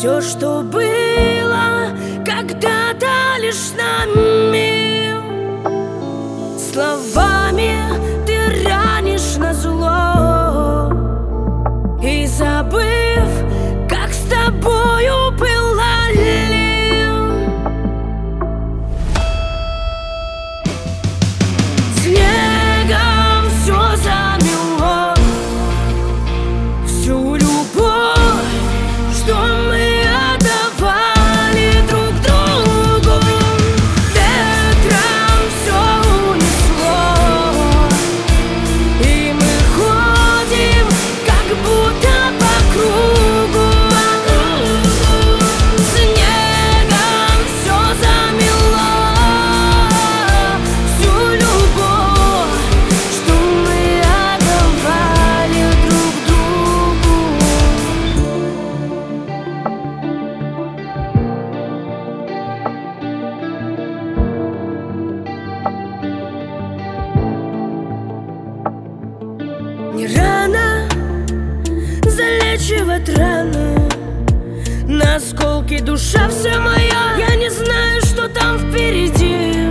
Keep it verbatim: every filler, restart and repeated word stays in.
Все, что было когда-то лишь нами, словами ты ранишь назло. И забыв, как с тобою было ли, снегом все замело, всю любовь, что мы отдавали друг другу. Ветром все унесло, и мы ходим как будто по кругу. Снегом все замело, всю любовь, что мы отдавали друг другу. Не рано залечивать раны, на осколки душа вся моя. Я не знаю, что там впереди,